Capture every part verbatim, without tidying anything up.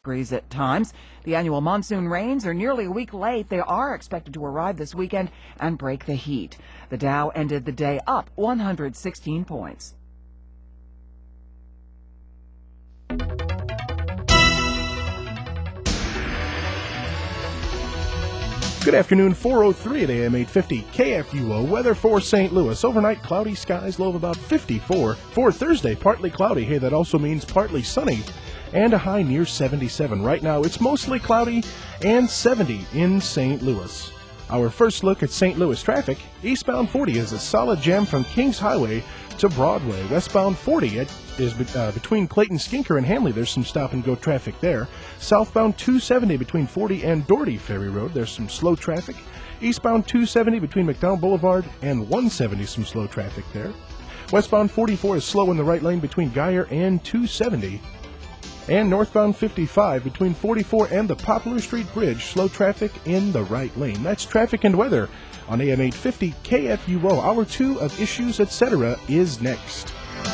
degrees at times. The annual monsoon rains are nearly a week late. They are expected to arrive this weekend and break the heat. The Dow ended the day up one hundred sixteen points. Good afternoon, four oh three at A M eight fifty K F U O. Weather for Saint Louis. Overnight, cloudy skies, low of about fifty-four. For Thursday, partly cloudy. Hey, that also means partly sunny. And a high near seventy-seven. Right now, it's mostly cloudy and seventy in Saint Louis. Our first look at Saint Louis traffic. Eastbound forty is a solid jam from Kings Highway to Broadway. Westbound forty is uh, between Clayton Skinker and Hanley. There's some stop-and-go traffic there. Southbound two seventy between forty and Doherty Ferry Road. There's some slow traffic. Eastbound two seventy between McDowell Boulevard and one seventy, some slow traffic there. Westbound forty-four is slow in the right lane between Geyer and two seventy. And northbound fifty-five between forty-four and the Poplar Street Bridge, slow traffic in the right lane. That's traffic and weather on A M eight fifty K F U O. Hour two of Issues, et cetera is next.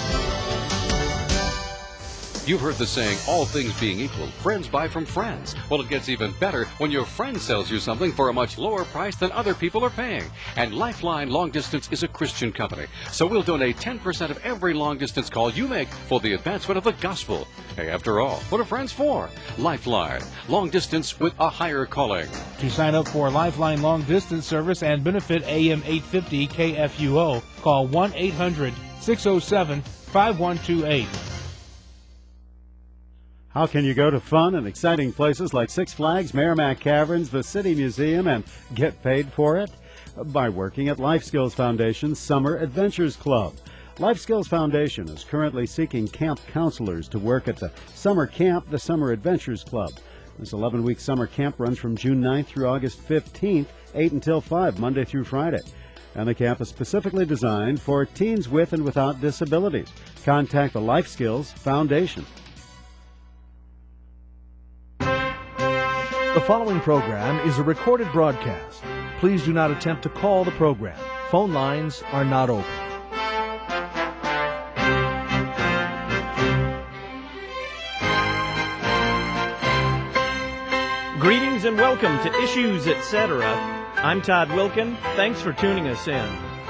You've heard the saying, all things being equal, friends buy from friends. Well, it gets even better when your friend sells you something for a much lower price than other people are paying. And Lifeline Long Distance is a Christian company, so we'll donate ten percent of every long-distance call you make for the advancement of the gospel. Hey, after all, what are friends for? Lifeline, long distance with a higher calling. To sign up for Lifeline Long Distance Service and benefit A M eight fifty K F U O, call one eight hundred six oh seven five one two eight. How can you go to fun and exciting places like Six Flags, Merrimack Caverns, the City Museum, and get paid for it? By working at Life Skills Foundation's Summer Adventures Club. Life Skills Foundation is currently seeking camp counselors to work at the summer camp, the Summer Adventures Club. This eleven-week summer camp runs from June ninth through August fifteenth, eight until five, Monday through Friday. And the camp is specifically designed for teens with and without disabilities. Contact the Life Skills Foundation. The following program is a recorded broadcast. Please do not attempt to call the program. Phone lines are not open. Greetings and welcome to Issues, et cetera. I'm Todd Wilkin. Thanks for tuning us in.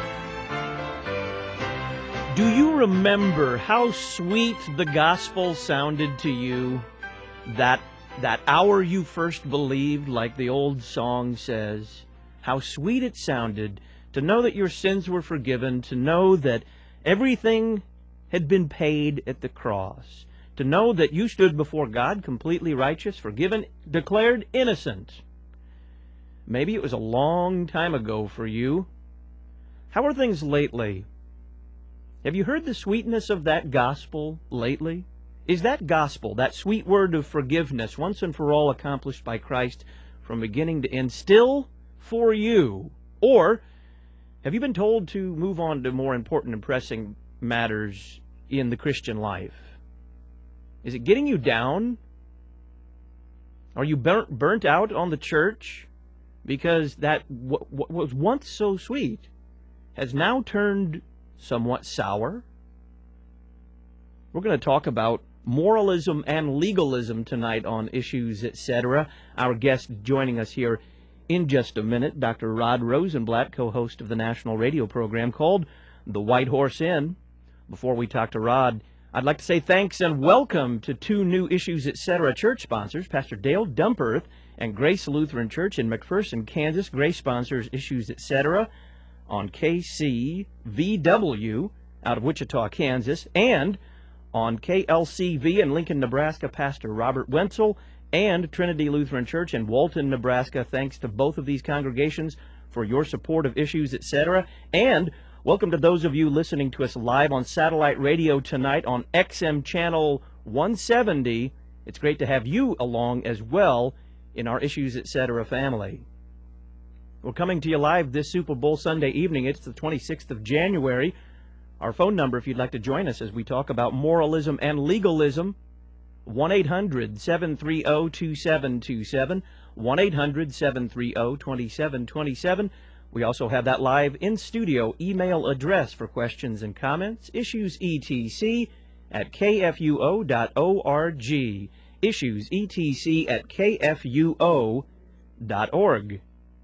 Do you remember how sweet the gospel sounded to you that That hour you first believed, like the old song says? How sweet it sounded to know that your sins were forgiven, to know that everything had been paid at the cross, to know that you stood before God completely righteous, forgiven, declared innocent. Maybe it was a long time ago for you. How are things lately? Have you heard the sweetness of that gospel lately? Is that gospel, that sweet word of forgiveness, once and for all accomplished by Christ from beginning to end, still for you? Or have you been told to move on to more important and pressing matters in the Christian life? Is it getting you down? Are you burnt, burnt out on the church because that what, what was once so sweet has now turned somewhat sour? We're going to talk about moralism and legalism tonight on Issues, et cetera. Our guest joining us here in just a minute, Doctor Rod Rosenblatt, co-host of the national radio program called The White Horse Inn. Before we talk to Rod, I'd like to say thanks and welcome to two new Issues, et cetera. church sponsors, Pastor Dale Dumperth and Grace Lutheran Church in McPherson, Kansas. Grace sponsors Issues, et cetera on K C V W out of Wichita, Kansas, and on K L C V in Lincoln, Nebraska, Pastor Robert Wenzel, and Trinity Lutheran Church in Walton, Nebraska. Thanks to both of these congregations for your support of Issues, et cetera. And welcome to those of you listening to us live on satellite radio tonight on X M Channel one seventy. It's great to have you along as well in our Issues, et cetera family. We're coming to you live this Super Bowl Sunday evening. It's the twenty-sixth of January. Our phone number, if you'd like to join us as we talk about moralism and legalism, one eight hundred seven three zero two seven two seven, one eight hundred seven three zero two seven two seven. We also have that live in-studio email address for questions and comments, issuesetc at k f u o dot org. issues, E T C, at K F U O dot org.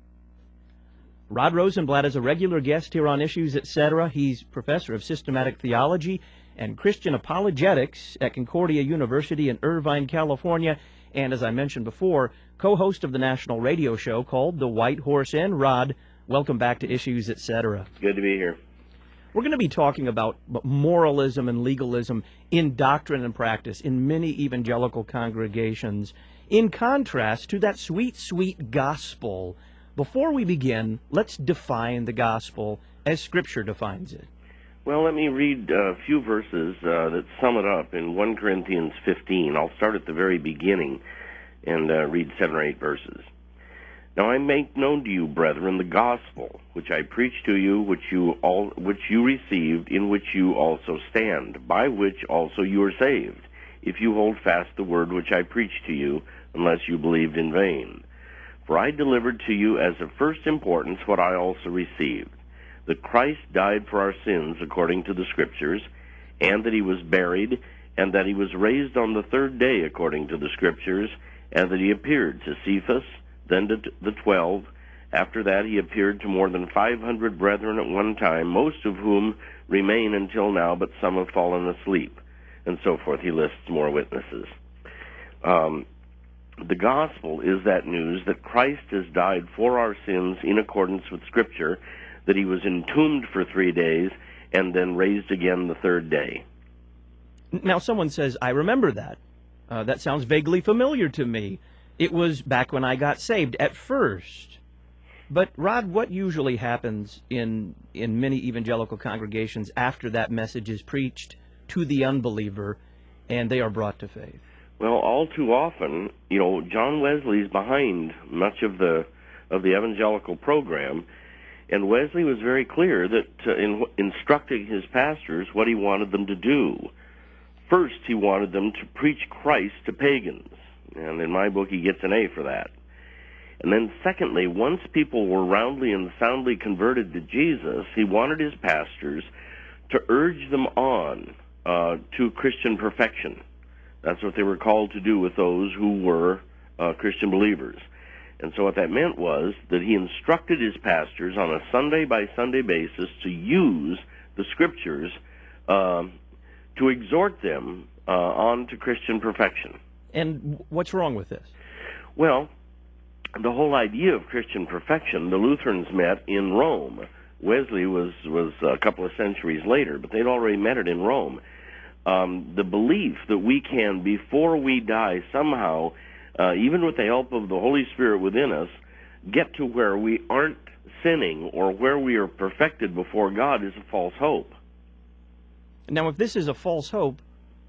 Rod Rosenblatt is a regular guest here on Issues, et cetera. He's professor of systematic theology and Christian apologetics at Concordia University in Irvine, California, and as I mentioned before, co-host of the national radio show called The White Horse Inn. Rod, welcome back to Issues, et cetera. Good to be here. We're going to be talking about moralism and legalism in doctrine and practice in many evangelical congregations, in contrast to that sweet, sweet gospel. Before we begin, let's define the gospel as Scripture defines it. Well, let me read a few verses uh, that sum it up in First Corinthians fifteen. I'll start at the very beginning and uh, read seven or eight verses. Now I make known to you, brethren, the gospel which I preached to you, which you all which you received, in which you also stand, by which also you are saved, if you hold fast the word which I preached to you, unless you believed in vain. For I delivered to you as of first importance what I also received, that Christ died for our sins according to the Scriptures, and that he was buried, and that he was raised on the third day according to the Scriptures, and that he appeared to Cephas, then to the twelve. After that he appeared to more than five hundred brethren at one time, most of whom remain until now, but some have fallen asleep. And so forth. He lists more witnesses. Um, the gospel is that news that Christ has died for our sins in accordance with Scripture, that he was entombed for three days, and then raised again the third day. Now someone says, I remember that. Uh, that sounds vaguely familiar to me. It was back when I got saved at first. But, Rod, what usually happens in in many evangelical congregations after that message is preached to the unbeliever and they are brought to faith? Well, all too often, you know, John Wesley's behind much of the of the evangelical program, and Wesley was very clear that uh, in instructing his pastors what he wanted them to do. First, he wanted them to preach Christ to pagans, and in my book he gets an A for that. And then secondly, once people were roundly and soundly converted to Jesus, he wanted his pastors to urge them on uh, to Christian perfection. That's what they were called to do with those who were uh, Christian believers. And so what that meant was that he instructed his pastors on a Sunday-by-Sunday basis to use the Scriptures uh, to exhort them uh, on to Christian perfection. And what's wrong with this? Well, the whole idea of Christian perfection, the Lutherans met in Rome. Wesley was, was a couple of centuries later, but they'd already met it in Rome. Um, the belief that we can, before we die, somehow, uh, even with the help of the Holy Spirit within us, get to where we aren't sinning or where we are perfected before God is a false hope. Now, if this is a false hope,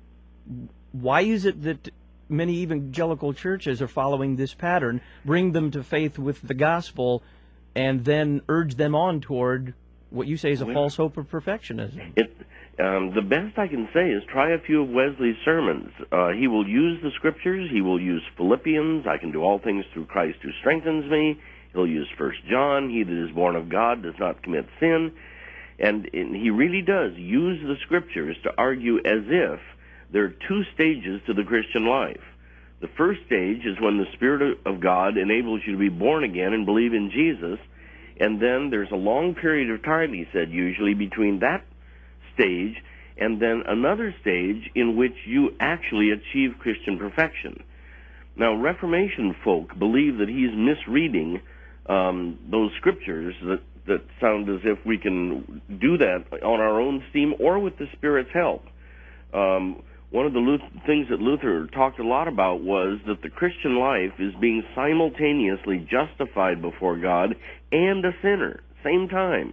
why is it that many evangelical churches are following this pattern, bring them to faith with the gospel, and then urge them on toward what you say is a well, false hope of perfectionism? It, um, the best I can say is try a few of Wesley's sermons. Uh, he will use the Scriptures. He will use Philippians, I can do all things through Christ who strengthens me. He'll use First John, he that is born of God does not commit sin. And, and he really does use the Scriptures to argue as if there are two stages to the Christian life. The first stage is when the Spirit of God enables you to be born again and believe in Jesus, and then there's a long period of time, he said, usually between that stage and then another stage in which you actually achieve Christian perfection. Now, Reformation folk believe that he's misreading um, those Scriptures that, that sound as if we can do that on our own steam or with the Spirit's help. Um, One of the Luther, things that Luther talked a lot about was that the Christian life is being simultaneously justified before God and a sinner, same time.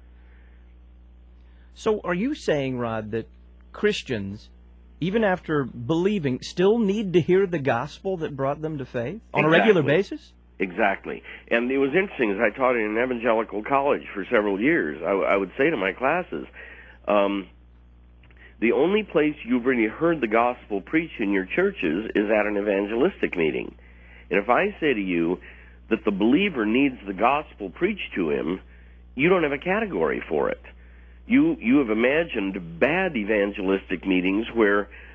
So are you saying, Rod, that Christians, even after believing, still need to hear the gospel that brought them to faith on Exactly. a regular basis? Exactly. And it was interesting, as I taught in an evangelical college for several years, I, I would say to my classes, um, the only place you've really heard the gospel preached in your churches is at an evangelistic meeting. And if I say to you that the believer needs the gospel preached to him, you don't have a category for it. You you have imagined bad evangelistic meetings where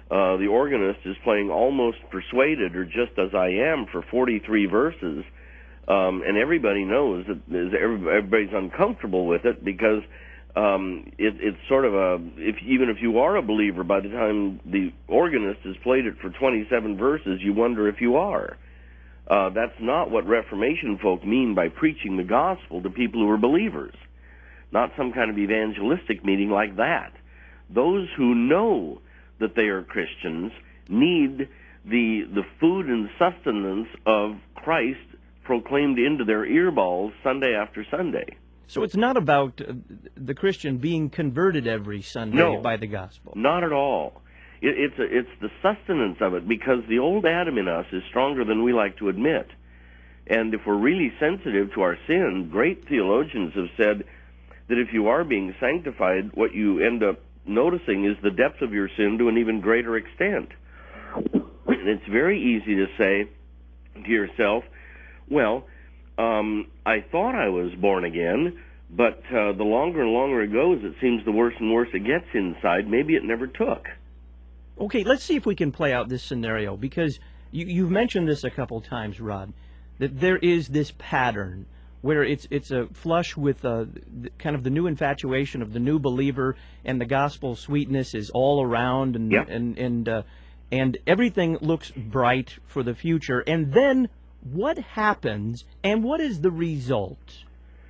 uh, the organist is playing Almost Persuaded or Just As I Am for forty-three verses, um, and everybody knows that everybody's uncomfortable with it because um, it, it's sort of a, if, even if you are a believer, by the time the organist has played it for twenty-seven verses, you wonder if you are. Uh, that's not what Reformation folk mean by preaching the gospel to people who are believers. Not some kind of evangelistic meeting like that. Those who know that they are Christians need the the food and sustenance of Christ proclaimed into their earballs Sunday after Sunday. So it's not about uh, the Christian being converted every Sunday No, by the gospel. Not at all. It, it's a, it's the sustenance of it, because the old Adam in us is stronger than we like to admit. And if we're really sensitive to our sin, great theologians have said that if you are being sanctified, what you end up noticing is the depth of your sin to an even greater extent. And it's very easy to say to yourself, well, um, I thought I was born again, but uh, the longer and longer it goes, it seems the worse and worse it gets inside. Maybe it never took. Okay, let's see if we can play out this scenario, because you, you've mentioned this a couple times, Rod, that there is this pattern where it's it's a flush with uh, the, kind of the new infatuation of the new believer, and the gospel sweetness is all around, and yeah. and and uh, and everything looks bright for the future. And then what happens, and what is the result?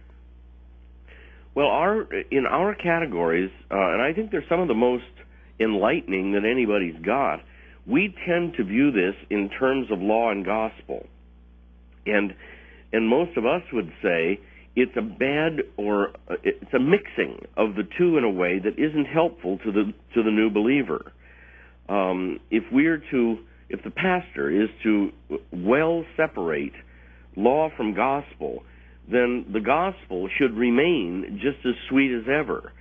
Well, our in our categories, uh, and I think they're some of the most enlightening that anybody's got, we tend to view this in terms of law and gospel. And and most of us would say it's a bad, or uh, it's a mixing of the two in a way that isn't helpful to the to the new believer. Um, if we're to, if the pastor is to well separate law from gospel, then the gospel should remain just as sweet as ever.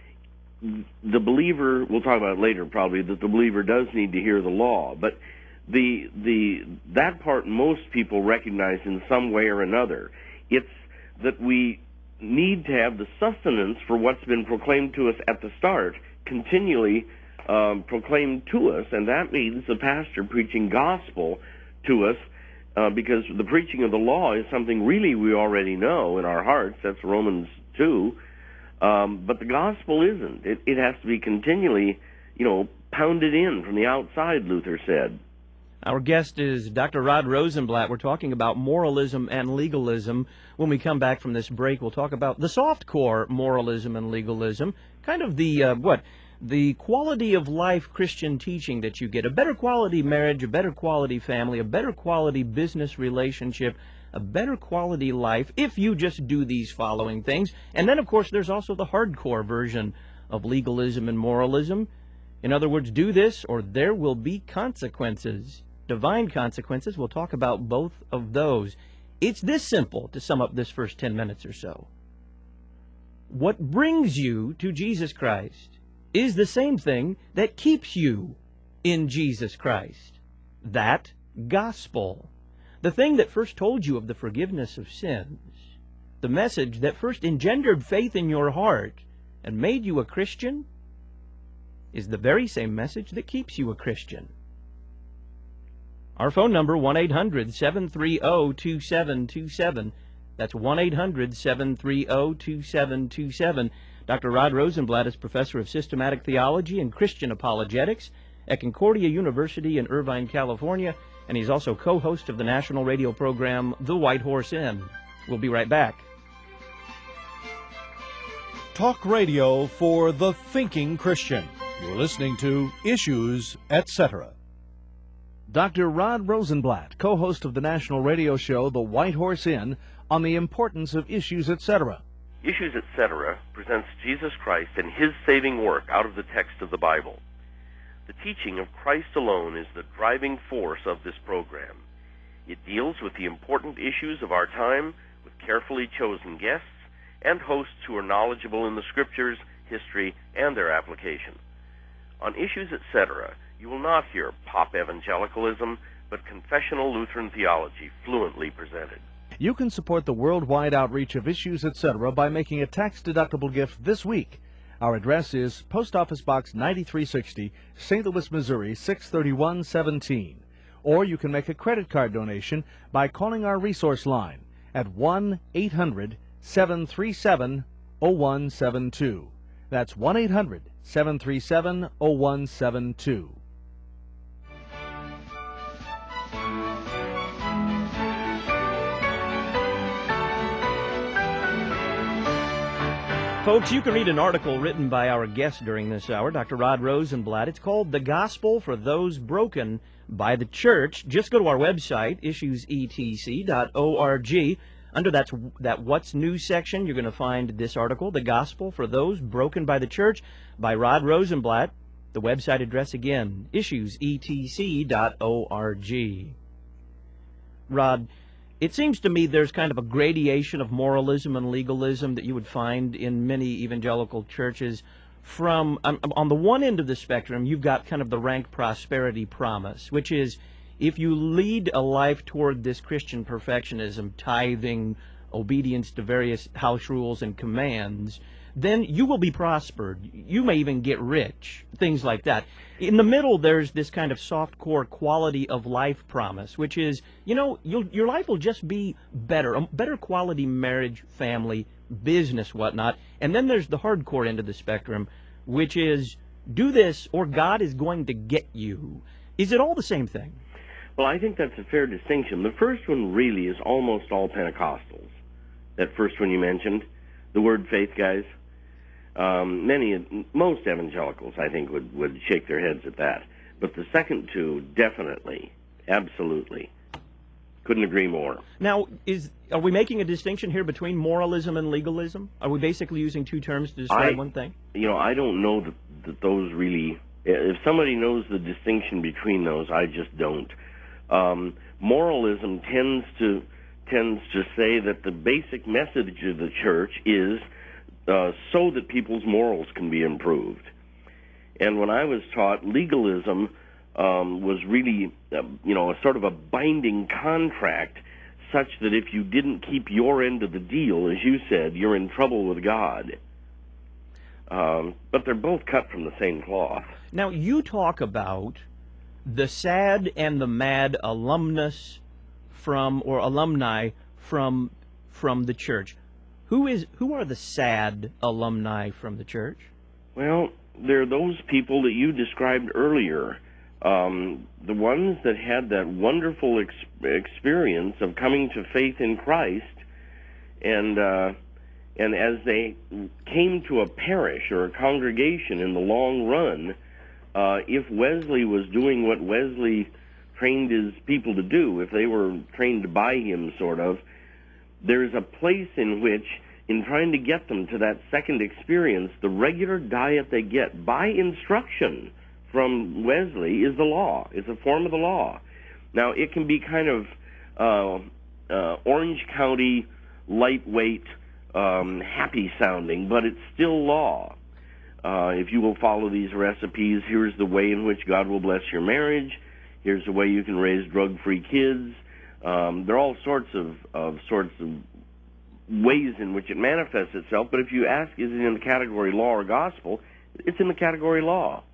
The believer, we'll talk about it later probably, that the believer does need to hear the law, but the the that part most people recognize in some way or another. It's that we need to have the sustenance for what's been proclaimed to us at the start continually um, proclaimed to us, and that means the pastor preaching gospel to us, uh, because the preaching of the law is something really we already know in our hearts. That's Romans two. Um, but the gospel isn't. It, it has to be continually, you know, pounded in from the outside, Luther said. Our guest is Doctor Rod Rosenblatt. We're talking about moralism and legalism. When we come back from this break, we'll talk about the soft-core moralism and legalism, kind of the, uh, what, the quality of life Christian teaching that you get, a better quality marriage, a better quality family, a better quality business relationship, a better quality life if you just do these following things. And then, of course, there's also the hardcore version of legalism and moralism. In other words, do this or there will be consequences, divine consequences. We'll talk about both of those. It's this simple to sum up this first ten minutes or so. What brings you to Jesus Christ is the same thing that keeps you in Jesus Christ. That gospel. The thing that first told you of the forgiveness of sins, the message that first engendered faith in your heart and made you a Christian, is the very same message that keeps you a Christian. Our phone number, one eight hundred, seven three zero, two seven two seven. That's one eight hundred, seven three zero, two seven two seven. Doctor Rod Rosenblatt is professor of systematic theology and Christian apologetics at Concordia University in Irvine, California, and he's also co-host of the national radio program The White Horse Inn. We'll be right back. Talk radio for the thinking Christian. You're listening to Issues, et cetera. Doctor Rod Rosenblatt, co-host of the national radio show The White Horse Inn, on the importance of Issues, et cetera. Issues, et cetera presents Jesus Christ and his saving work out of the text of the Bible. The teaching of Christ alone is the driving force of this program. It deals with the important issues of our time with carefully chosen guests and hosts who are knowledgeable in the Scriptures, history, and their application. On Issues, et cetera, you will not hear pop evangelicalism, but confessional Lutheran theology fluently presented. You can support the worldwide outreach of Issues, et cetera by making a tax-deductible gift this week. Our address is Post Office Box ninety-three sixty, Saint Louis, Missouri six thirty-one seventeen. Or you can make a credit card donation by calling our resource line at one eight hundred seven three seven oh one seven two. That's one eight hundred seven three seven oh one seven two. Folks, you can read an article written by our guest during this hour, Doctor Rod Rosenblatt. It's called The Gospel for Those Broken by the Church. Just go to our website, issues e t c dot org. Under that, that What's New section, you're going to find this article, The Gospel for Those Broken by the Church, by Rod Rosenblatt. The website address again, issues e t c dot org. Rod, it seems to me there's kind of a gradation of moralism and legalism that you would find in many evangelical churches. From um, on the one end of the spectrum, you've got kind of the rank prosperity promise, which is if you lead a life toward this Christian perfectionism, tithing, obedience to various house rules and commands, then you will be prospered. You may even get rich, things like that. In the middle, there's this kind of soft core quality of life promise, which is, you know, you'll, your life will just be better, a better quality marriage, family, business, whatnot. And then there's the hardcore end of the spectrum, which is do this or God is going to get you. Is it all the same thing? Well, I think that's a fair distinction. The first one really is almost all Pentecostals. That first one you mentioned, the word faith, guys. Um, many, most evangelicals, I think, would, would shake their heads at that. But the second two, definitely, absolutely. Couldn't agree more. Now, is are we making a distinction here between moralism and legalism? Are we basically using two terms to describe I, one thing? You know, I don't know that, that those really... If somebody knows the distinction between those, I just don't. Um, moralism tends to tends to say that the basic message of the church is uh, so that people's morals can be improved. And when I was taught, legalism um, was really, uh, you know, a sort of a binding contract such that if you didn't keep your end of the deal, as you said, you're in trouble with God. Um, but they're both cut from the same cloth. Now, you talk about the sad and the mad alumnus from, or alumni from, from the church. Who is, who are the sad alumni from the church? Well, they're those people that you described earlier. Um, the ones that had that wonderful ex experience of coming to faith in Christ, and uh, and as they came to a parish or a congregation in the long run, uh, if Wesley was doing what Wesley trained his people to do, if they were trained by him, sort of, there's a place in which, in trying to get them to that second experience, the regular diet they get by instruction from Wesley is the law. It's a form of the law. Now, it can be kind of uh, uh, Orange County, lightweight, um, happy-sounding, but it's still law. Uh, if you will follow these recipes, here's the way in which God will bless your marriage. Here's the way you can raise drug-free kids. Um, there are all sorts of, of sorts of ways in which it manifests itself, but if you ask, is it in the category law or gospel, it's in the category law.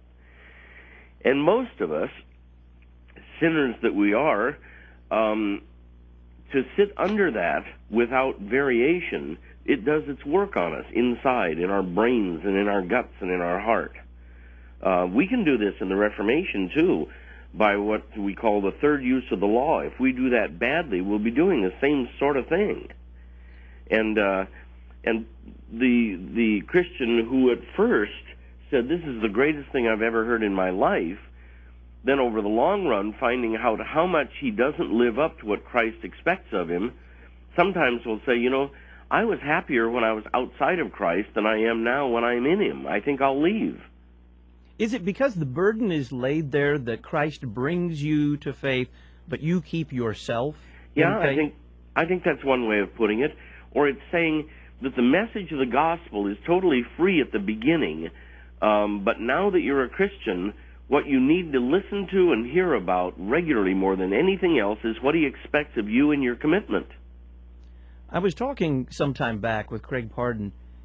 And most of us, sinners that we are, um, to sit under that without variation, it does its work on us inside, in our brains and in our guts and in our heart. Uh, we can do this in the Reformation, too, by what we call the third use of the law. If we do that badly, we'll be doing the same sort of thing. And uh, and the the Christian who at first said, this is the greatest thing I've ever heard in my life, then over the long run, finding out how much he doesn't live up to what Christ expects of him, sometimes will say, you know, I was happier when I was outside of Christ than I am now when I'm in him. I think I'll leave. Is it because the burden is laid there that Christ brings you to faith, but you keep yourself in Yeah, faith? I think I think that's one way of putting it. Or it's saying that the message of the gospel is totally free at the beginning, um, but now that you're a Christian, what you need to listen to and hear about regularly more than anything else is what he expects of you and your commitment. I was talking some time back with Craig Pardon,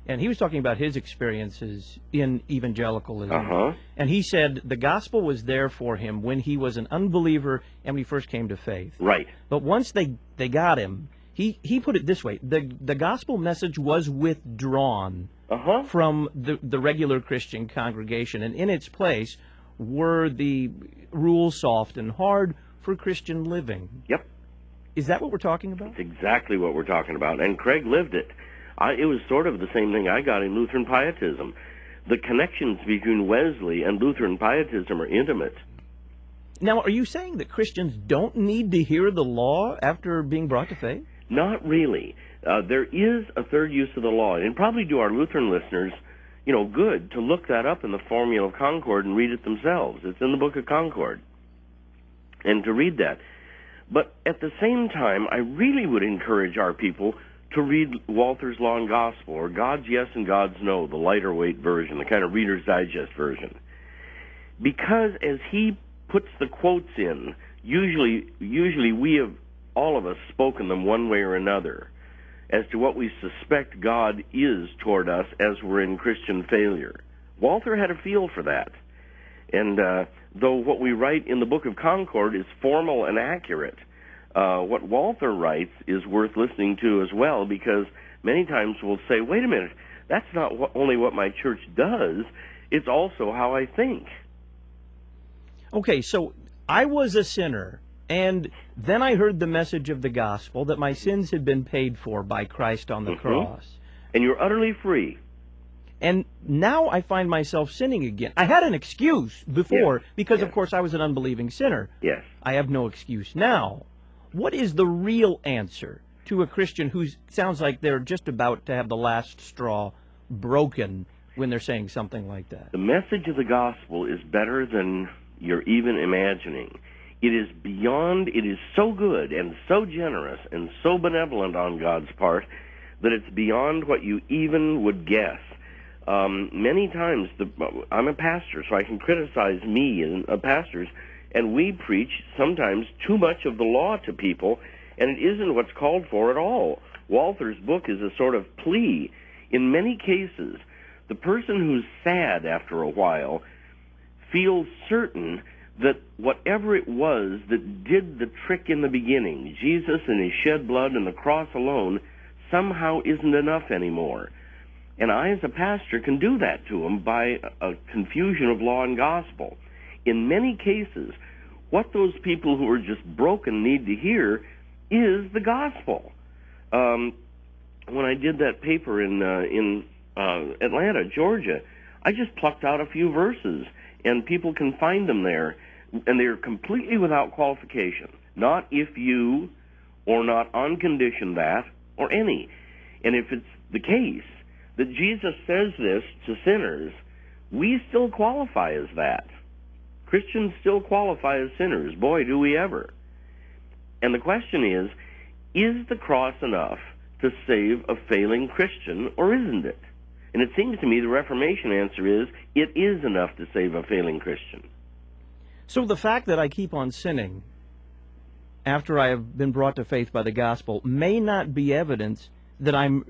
and he was talking about his experiences in evangelicalism. Uh-huh. And he said the gospel was there for him when he was an unbeliever and when he first came to faith. Right. But once they, they got him, he, he put it this way, the, the gospel message was withdrawn Uh-huh. from the, the regular Christian congregation, and in its place were the rules soft and hard for Christian living. Yep. Is that what we're talking about? That's exactly what we're talking about. And Craig lived it. I, it was sort of the same thing I got in Lutheran Pietism. The connections between Wesley and Lutheran Pietism are intimate. Now, are you saying that Christians don't need to hear the law after being brought to faith? Not really. Uh, there is a third use of the law, and probably do our Lutheran listeners, you know, good to look that up in the Formula of Concord and read it themselves. It's in the Book of Concord, and to read that. But at the same time, I really would encourage our people to read Walther's Law and Gospel, or God's Yes and God's No, the lighter weight version, the kind of Reader's Digest version. Because as he puts the quotes in, usually, usually we have, all of us, spoken them one way or another as to what we suspect God is toward us as we're in Christian failure. Walther had a feel for that. And uh, though what we write in the Book of Concord is formal and accurate, uh, what Walther writes is worth listening to as well, because many times we'll say, wait a minute, that's not wh- only what my church does, it's also how I think. Okay, so I was a sinner, and then I heard the message of the gospel that my sins had been paid for by Christ on the Mm-hmm. cross. And you're utterly free. And now I find myself sinning again. I had an excuse before Yes, because, yes. of course, I was an unbelieving sinner. Yes. I have no excuse now. What is the real answer to a Christian who sounds like they're just about to have the last straw broken when they're saying something like that? The message of the gospel is better than you're even imagining. It is beyond, it is so good and so generous and so benevolent on God's part that it's beyond what you even would guess. Um, many times, the, I'm a pastor, so I can criticize me and uh, pastors, and we preach sometimes too much of the law to people, and it isn't what's called for at all. Walther's book is a sort of plea. In many cases, the person who's sad after a while feels certain that whatever it was that did the trick in the beginning, Jesus and his shed blood and the cross alone, somehow isn't enough anymore. And I, as a pastor, can do that to them by a confusion of law and gospel. In many cases, what those people who are just broken need to hear is the gospel. Um, when I did that paper in uh, in uh, Atlanta, Georgia, I just plucked out a few verses, and people can find them there, and they're completely without qualification. Not if you, or not on condition that, or any. And if it's the case that Jesus says this to sinners, we still qualify as that. Christians still qualify as sinners. Boy, do we ever. And the question is, is the cross enough to save a failing Christian, or isn't it? And it seems to me the Reformation answer is, it is enough to save a failing Christian. So the fact that I keep on sinning after I have been brought to faith by the gospel may not be evidence that I'm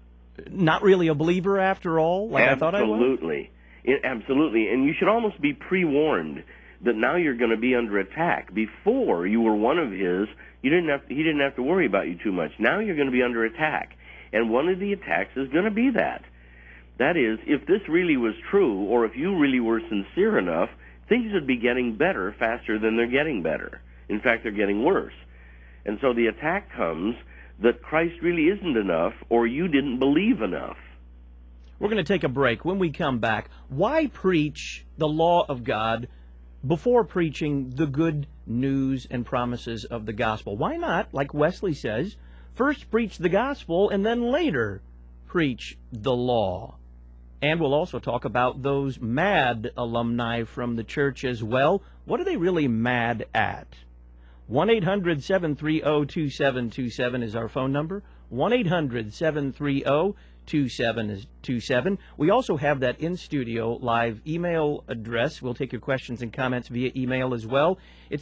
not really a believer after all, like I thought I was? Absolutely. It, absolutely. And you should almost be pre-warned that now you're going to be under attack. Before you were one of his, you didn't have to, he didn't have to worry about you too much. Now you're going to be under attack. And one of the attacks is going to be that. That is, if this really was true, or if you really were sincere enough, things would be getting better faster than they're getting better. In fact, they're getting worse. And so the attack comes that Christ really isn't enough, or you didn't believe enough. We're going to take a break. When we come back, why preach the law of God before preaching the good news and promises of the gospel? Why not, like Wesley says, first preach the gospel and then later preach the law? And we'll also talk about those mad alumni from the church as well. What are they really mad at? one eight hundred seven three zero two seven two seven is our phone number. one eight hundred seven three zero two seven two seven. We also have that in-studio live email address. We'll take your questions and comments via email as well. It's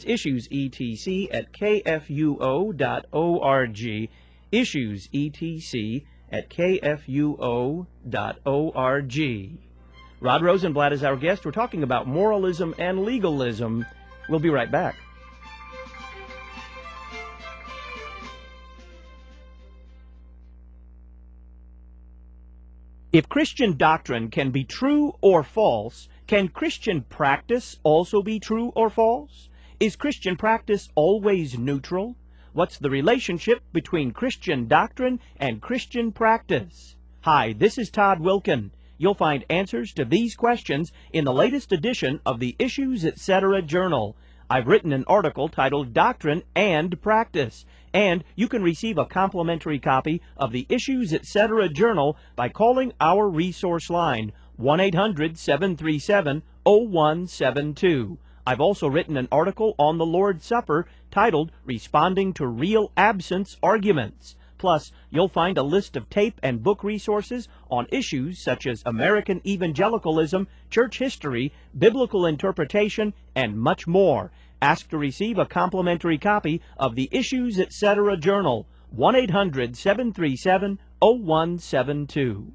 issuesetc at k f u o dot org. Issuesetc at k f u o dot org. Rod Rosenblatt is our guest. We're talking about moralism and legalism. We'll be right back. If Christian doctrine can be true or false, can Christian practice also be true or false? Is Christian practice always neutral? What's the relationship between Christian doctrine and Christian practice? Hi, this is Todd Wilkin. You'll find answers to these questions in the latest edition of the Issues Etc. Journal. I've written an article titled Doctrine and Practice, and you can receive a complimentary copy of the Issues Etc. Journal by calling our resource line, one eight hundred, seven three seven, zero one seven two. I've also written an article on the Lord's Supper titled Responding to Real Absence Arguments. Plus, you'll find a list of tape and book resources on issues such as American evangelicalism, church history, biblical interpretation, and much more. Ask to receive a complimentary copy of the Issues Etc. Journal, one eight hundred, seven three seven, zero one seven two.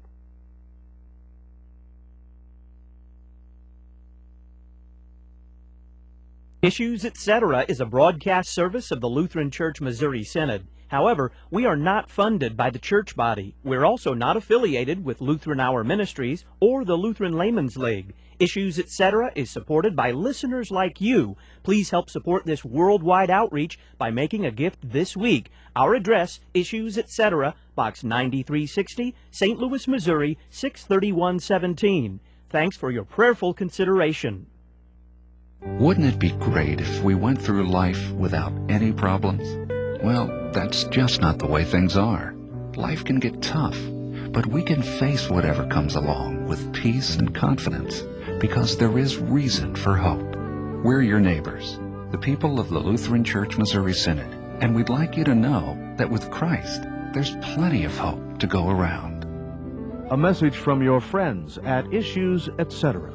Issues Etc. is a broadcast service of the Lutheran Church Missouri Synod. However, we are not funded by the church body. We're also not affiliated with Lutheran Hour Ministries or the Lutheran Layman's League. Issues Etc. is supported by listeners like you. Please help support this worldwide outreach by making a gift this week. Our address, Issues Etc., Box ninety-three sixty, Saint Louis, Missouri, six thirty-one seventeen. Thanks for your prayerful consideration. Wouldn't it be great if we went through life without any problems? Well, that's just not the way things are. Life can get tough, but we can face whatever comes along with peace and confidence, because there is reason for hope. We're your neighbors, the people of the Lutheran Church Missouri Synod, and we'd like you to know that with Christ, there's plenty of hope to go around. A message from your friends at Issues Etc.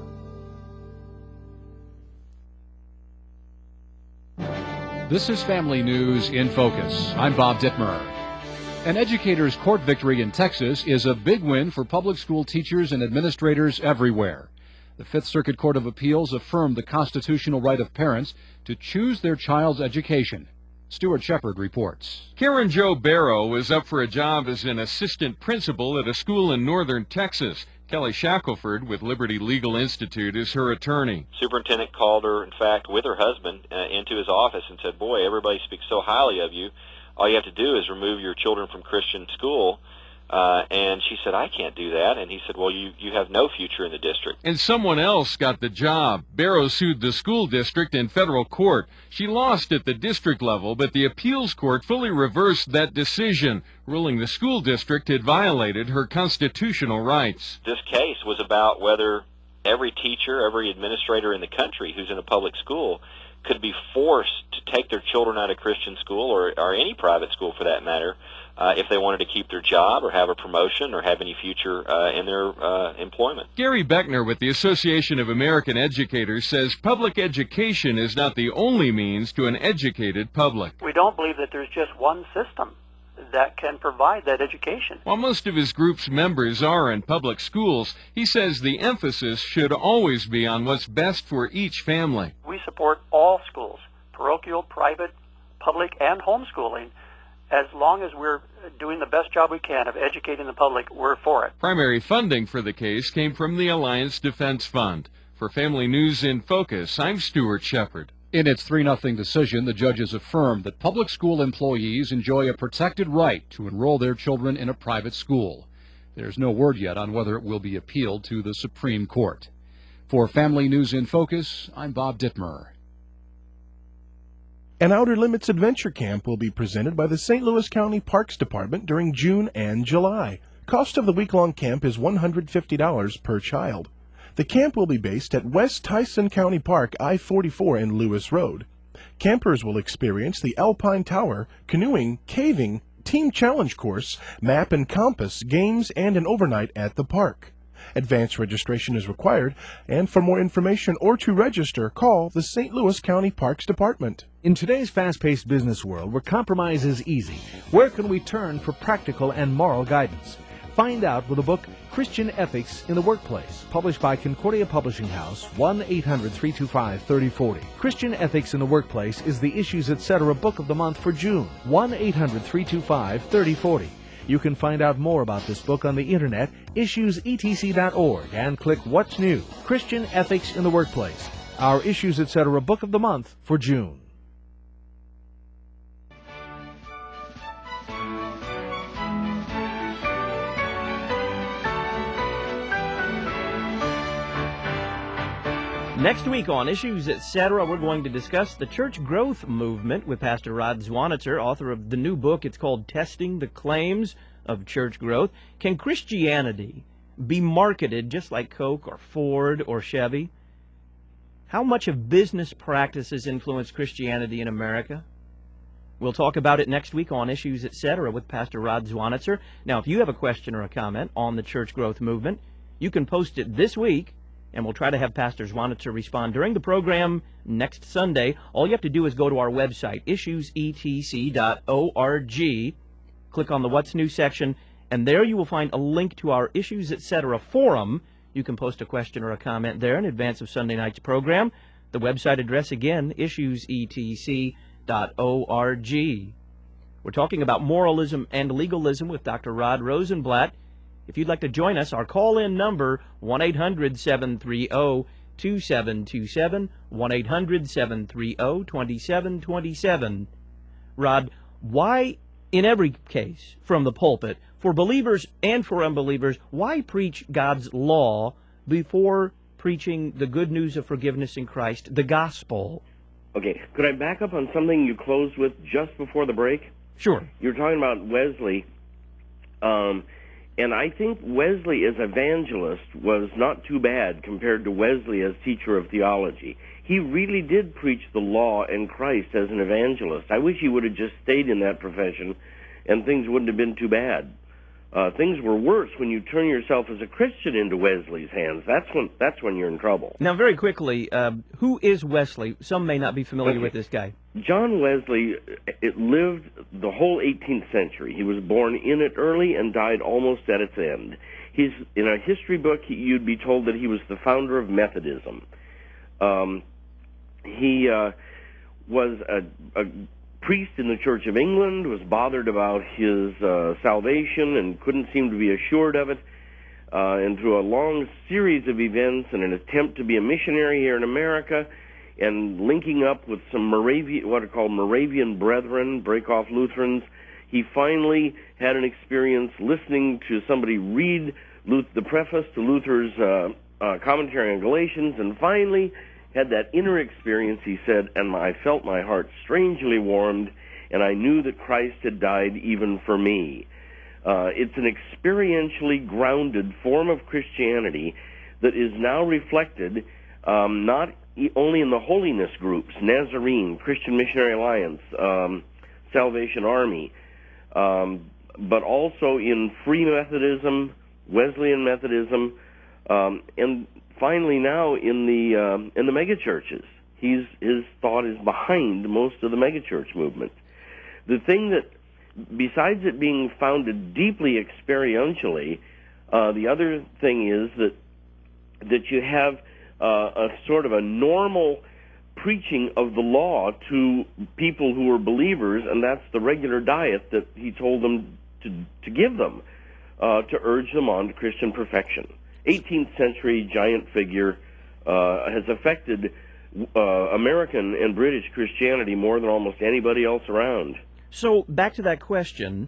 This is Family News in Focus. I'm Bob Dittmer. An educator's court victory in Texas is a big win for public school teachers and administrators everywhere. The Fifth Circuit Court of Appeals affirmed the constitutional right of parents to choose their child's education. Stuart Shepard reports. Karen Jo Barrow is up for a job as an assistant principal at a school in northern Texas. Kelly Shackelford with Liberty Legal Institute is her attorney. Superintendent called her, in fact, with her husband uh, into his office and said, boy, everybody speaks so highly of you. All you have to do is remove your children from Christian school. Uh, and she said, I can't do that. And he said, well, you, you have no future in the district. And someone else got the job. Barrow sued the school district in federal court. She lost at the district level, but the appeals court fully reversed that decision, ruling the school district had violated her constitutional rights. This case was about whether every teacher, every administrator in the country who's in a public school could be forced to take their children out of Christian school, or, or any private school for that matter, Uh, if they wanted to keep their job or have a promotion or have any future uh, in their uh, employment. Gary Beckner with the Association of American Educators says public education is not the only means to an educated public. We don't believe that there's just one system that can provide that education. While most of his group's members are in public schools, he says the emphasis should always be on what's best for each family. We support all schools, parochial, private, public, and homeschooling. As long as we're doing the best job we can of educating the public, we're for it. Primary funding for the case came from the Alliance Defense Fund. For Family News in Focus, I'm Stuart Shepard. In its three nothing decision, the judges affirmed that public school employees enjoy a protected right to enroll their children in a private school. There's no word yet on whether it will be appealed to the Supreme Court. For Family News in Focus, I'm Bob Dittmer. An Outer Limits Adventure Camp will be presented by the Saint Louis County Parks Department during June and July. Cost of the week-long camp is one hundred fifty dollars per child. The camp will be based at West Tyson County Park, I forty-four and Lewis Road. Campers will experience the Alpine Tower, canoeing, caving, team challenge course, map and compass, games, and an overnight at the park. Advance registration is required, and for more information or to register, call the Saint Louis County Parks Department. In today's fast-paced business world where compromise is easy, where can we turn for practical and moral guidance? Find out with the book Christian Ethics in the Workplace, published by Concordia Publishing House, one eight hundred, three two five, three oh four oh. Christian Ethics in the Workplace is the Issues Etc. Book of the Month for June, one eight hundred, three two five, three oh four oh. You can find out more about this book on the internet, issues e t c dot org, and click What's New? Christian Ethics in the Workplace, our Issues Etc. Book of the Month for June. Next week on Issues Etc., we're going to discuss the church growth movement with Pastor Rod Zwanitzer, author of the new book. It's called Testing the Claims of Church Growth. Can Christianity be marketed just like Coke or Ford or Chevy? How much of business practices influence Christianity in America? We'll talk about it next week on Issues Etc. with Pastor Rod Zwanitzer. Now, if you have a question or a comment on the church growth movement, you can post it this week, and we'll try to have Pastor Zwanitzer respond during the program next Sunday. All you have to do is go to our website, issues e t c dot org, click on the What's New section, and there you will find a link to our Issues Etc. forum. You can post a question or a comment there in advance of Sunday night's program. The website address again, issues e t c dot org. We're talking about moralism and legalism with Doctor Rod Rosenblatt. If you'd like to join us, our call-in number, one eight hundred, seven three zero, two seven two seven, one eight hundred, seven three zero, two seven two seven. Rod, why, in every case, from the pulpit, for believers and for unbelievers, why preach God's law before preaching the good news of forgiveness in Christ, the gospel? Okay, could I back up on something you closed with just before the break? Sure. You were talking about Wesley, um... and I think Wesley as evangelist was not too bad compared to Wesley as teacher of theology. He really did preach the law and Christ as an evangelist. I wish he would have just stayed in that profession, and things wouldn't have been too bad. Uh, things were worse when you turn yourself as a Christian into Wesley's hands. That's when that's when you're in trouble. Now, very quickly, uh, who is Wesley? Some may not be familiar Okay. with this guy. John Wesley it lived the whole eighteenth century. He was born in it early and died almost at its end. He's in a history book. He, you'd be told that he was the founder of Methodism. Um, he uh, was a, a priest in the Church of England, was bothered about his uh, salvation and couldn't seem to be assured of it. Uh, and through a long series of events and an attempt to be a missionary here in America, and linking up with some Moravian, what are called Moravian Brethren, break-off Lutherans, he finally had an experience listening to somebody read Luth- the preface to Luther's uh, uh, commentary on Galatians, and finally had that inner experience, he said, and I felt my heart strangely warmed, and I knew that Christ had died even for me. Uh, it's an experientially grounded form of Christianity that is now reflected um, not only in the holiness groups, Nazarene, Christian Missionary Alliance, um, Salvation Army, um, but also in Free Methodism, Wesleyan Methodism, um, and finally now in the uh, in the megachurches. He's his thought is behind most of the megachurch movement. The thing that, besides it being founded deeply experientially, uh, the other thing is that that you have uh, a sort of a normal preaching of the law to people who are believers, and that's the regular diet that he told them to to give them uh, to urge them on to Christian perfection. eighteenth century giant figure uh, has affected uh, American and British Christianity more than almost anybody else around. So, back to that question,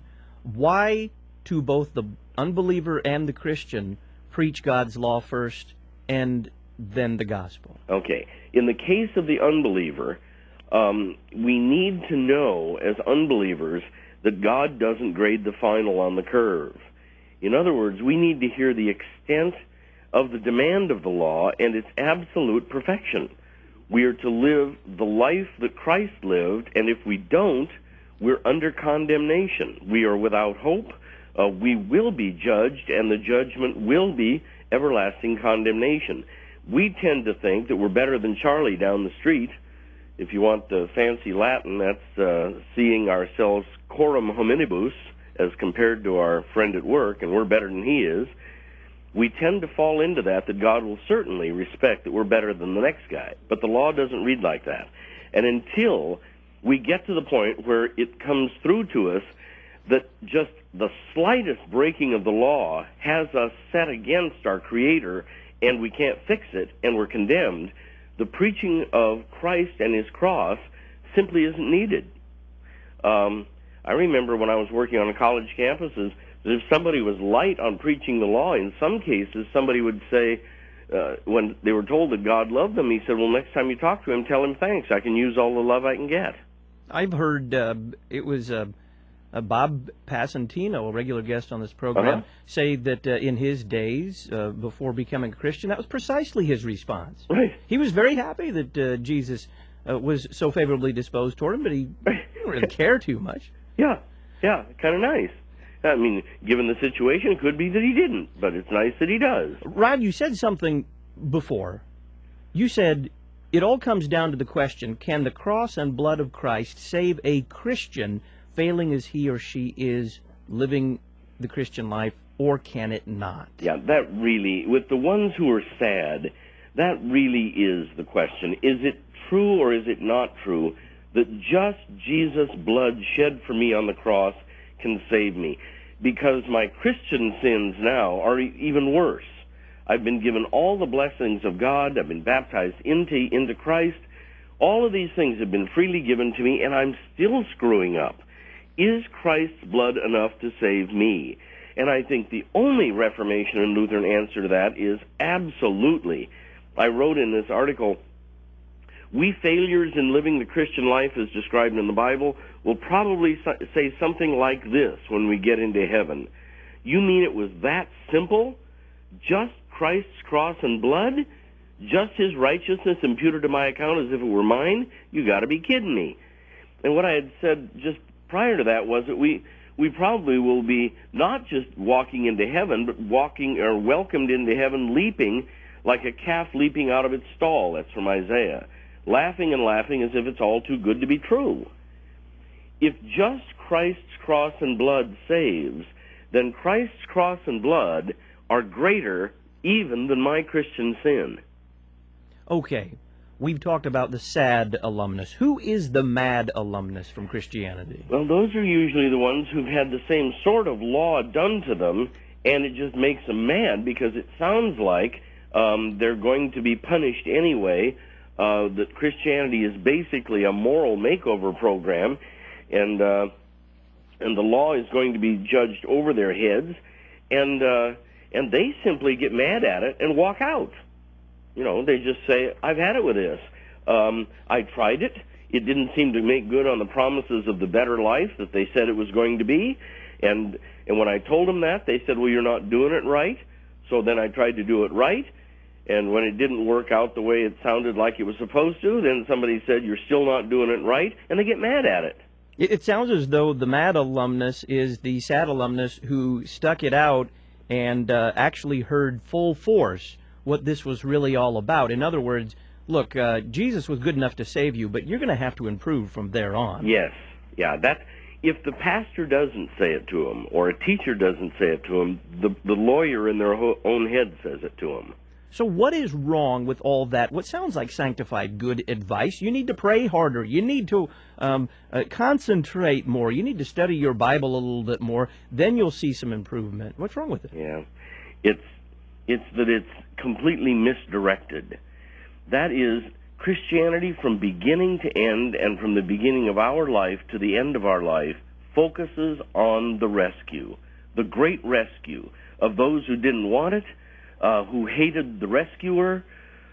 why to both the unbeliever and the Christian preach God's law first and then the gospel? Okay. In the case of the unbeliever, um, we need to know as unbelievers that God doesn't grade the final on the curve. In other words, we need to hear the extent of the demand of the law and its absolute perfection. We are to live the life that Christ lived, and if we don't, we're under condemnation. We are without hope. Uh, we will be judged, and the judgment will be everlasting condemnation. We tend to think that we're better than Charlie down the street. If you want the fancy Latin, that's uh, seeing ourselves coram hominibus, as compared to our friend at work, and we're better than he is, we tend to fall into that, that God will certainly respect that we're better than the next guy. But the law doesn't read like that. And until we get to the point where it comes through to us that just the slightest breaking of the law has us set against our Creator and we can't fix it and we're condemned, the preaching of Christ and His cross simply isn't needed. Um, I remember when I was working on college campuses that if somebody was light on preaching the law, in some cases somebody would say, uh, when they were told that God loved them, he said, well, next time you talk to him, tell him thanks. I can use all the love I can get. I've heard uh, it was uh, uh, Bob Passantino, a regular guest on this program, Uh-huh. say that uh, in his days, uh, before becoming a Christian, that was precisely his response. Right. He was very happy that uh, Jesus uh, was so favorably disposed toward him, but he didn't really care too much. Yeah, yeah, kind of nice. I mean, given the situation, it could be that he didn't, but it's nice that he does. Rod, you said something before. You said it all comes down to the question, can the cross and blood of Christ save a Christian, failing as he or she is living the Christian life, or can it not? Yeah, that really, with the ones who are sad, that really is the question. Is it true or is it not true that just Jesus' blood shed for me on the cross can save me? Because my Christian sins now are e- even worse. I've been given all the blessings of God. I've been baptized into, into Christ. All of these things have been freely given to me, and I'm still screwing up. Is Christ's blood enough to save me? And I think the only Reformation and Lutheran answer to that is absolutely. I wrote in this article, we failures in living the Christian life as described in the Bible will probably say something like this when we get into heaven. You mean it was that simple? Just Christ's cross and blood? Just His righteousness imputed to my account as if it were mine? You got to be kidding me. And what I had said just prior to that was that we we probably will be not just walking into heaven, but walking or welcomed into heaven leaping like a calf leaping out of its stall. That's from Isaiah. Laughing and laughing as if it's all too good to be true. If just Christ's cross and blood saves, then Christ's cross and blood are greater even than my Christian sin. Okay, we've talked about the sad alumnus. Who is the mad alumnus from Christianity? Well, those are usually the ones who've had the same sort of law done to them, and it just makes them mad because it sounds like um, they're going to be punished anyway, uh, that Christianity is basically a moral makeover program, and uh, and the law is going to be judged over their heads, and uh, and they simply get mad at it and walk out. You know, they just say, I've had it with this. Um, I tried it. It didn't seem to make good on the promises of the better life that they said it was going to be. And and when I told them that, they said, well, you're not doing it right. So then I tried to do it right. And when it didn't work out the way it sounded like it was supposed to, then somebody said, you're still not doing it right. And they get mad at it. It, it sounds as though the mad alumnus is the sad alumnus who stuck it out and uh, actually heard full force what this was really all about. In other words, look, uh, Jesus was good enough to save you, but you're going to have to improve from there on. Yes, yeah. That if the pastor doesn't say it to him, or a teacher doesn't say it to him, the the lawyer in their ho- own head says it to him. So what is wrong with all that? What sounds like sanctified good advice? You need to pray harder. You need to um, uh, concentrate more. You need to study your Bible a little bit more. Then you'll see some improvement. What's wrong with it? Yeah, it's it's that it's completely misdirected. That is, Christianity from beginning to end and from the beginning of our life to the end of our life focuses on the rescue, the great rescue of those who didn't want it, uh, who hated the rescuer.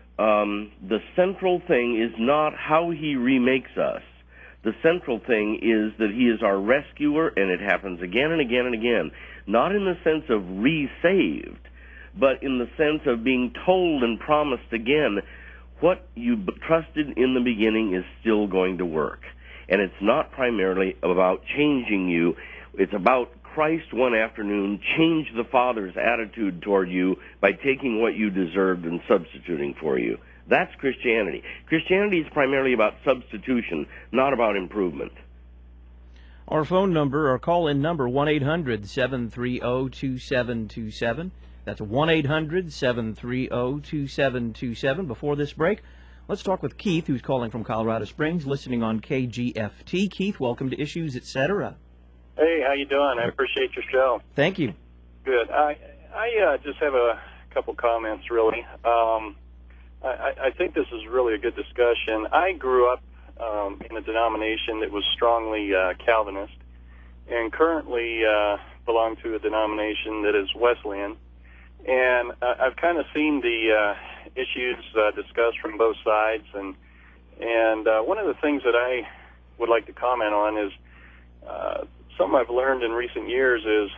Um, the central thing is not how he remakes us. The central thing is that he is our rescuer, and it happens again and again and again, not in the sense of re-saved, but in the sense of being told and promised again, what you trusted in the beginning is still going to work. And it's not primarily about changing you. It's about Christ one afternoon changed the Father's attitude toward you by taking what you deserved and substituting for you. That's Christianity. Christianity is primarily about substitution, not about improvement. Our phone number, our call-in number, one eight hundred, seven three zero, two seven two seven. That's one eight hundred, seven three zero, two seven two seven. Before this break, let's talk with Keith, who's calling from Colorado Springs, listening on K G F T. Keith, welcome to Issues, et cetera. Hey, how you doing? I appreciate your show. Thank you. Good. I I uh, just have a couple comments, really. Um, I, I think this is really a good discussion. I grew up um, in a denomination that was strongly uh, Calvinist, and currently uh, belong to a denomination that is Wesleyan. And uh, I've kind of seen the uh, issues uh, discussed from both sides, and and uh, one of the things that I would like to comment on is uh, something I've learned in recent years is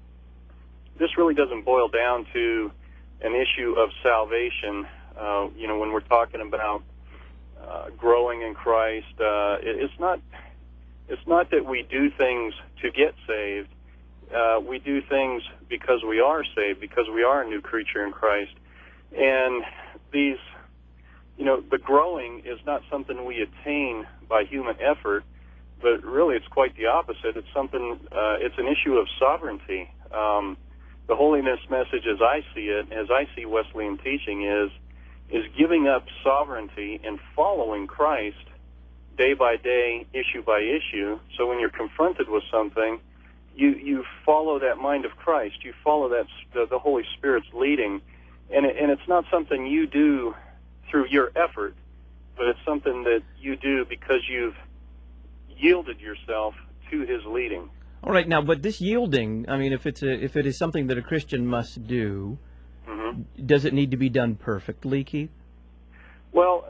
this really doesn't boil down to an issue of salvation. Uh, you know, when we're talking about uh, growing in Christ, uh, it, it's not it's not that we do things to get saved. Uh, we do things because we are saved, because we are a new creature in Christ. And these, you know, the growing is not something we attain by human effort, but really it's quite the opposite. It's something, uh, it's an issue of sovereignty. Um, the holiness message, as I see it, as I see Wesleyan teaching, is is giving up sovereignty and following Christ day by day, issue by issue. So when you're confronted with something, you you follow that mind of Christ. You follow that the, the Holy Spirit's leading, and it, and it's not something you do through your effort, but it's something that you do because you've yielded yourself to His leading. All right, now, but this yielding, I mean, if it's a, if it is something that a Christian must do, mm-hmm. does it need to be done perfectly, Keith? Well,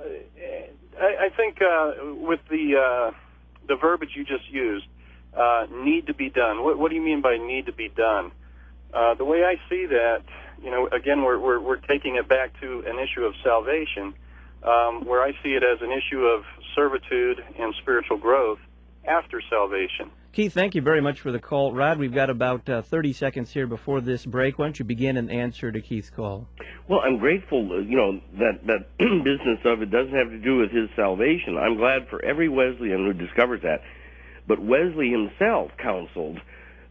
I, I think uh, with the uh, the verbiage you just used, uh, need to be done. What, what do you mean by need to be done? Uh, the way I see that, you know, again, we're we're, we're taking it back to an issue of salvation, um, where I see it as an issue of servitude and spiritual growth after salvation. Keith, thank you very much for the call. Rod, we've got about uh, thirty seconds here before this break. Why don't you begin an answer to Keith's call? Well, I'm grateful, uh, you know, that, that business of it doesn't have to do with his salvation. I'm glad for every Wesleyan who discovers that. But Wesley himself counseled